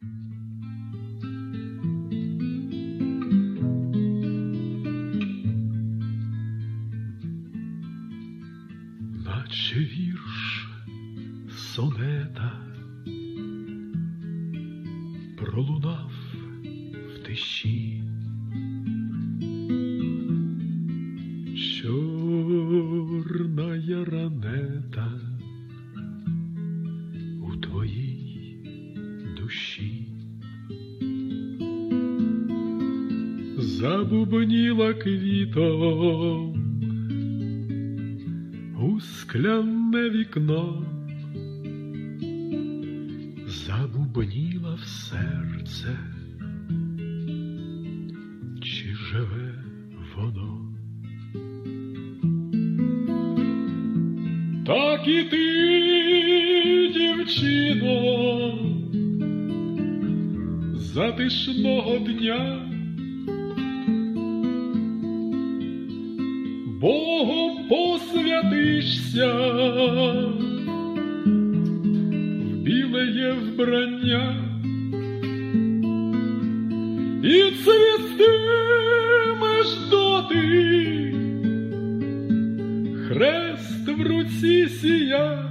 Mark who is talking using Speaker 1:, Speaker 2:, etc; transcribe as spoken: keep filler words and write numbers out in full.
Speaker 1: Наче вірш сонета пролунав в тиші, чорная ранета у твоїй душі. Забубніла квітом у скляне вікно, забубніла в серце, чи живе воно. Так і ти, дівчино, затишного дня Богом посвятишся в білеє вбрання і цвістимеш доти, хрест в руці сія.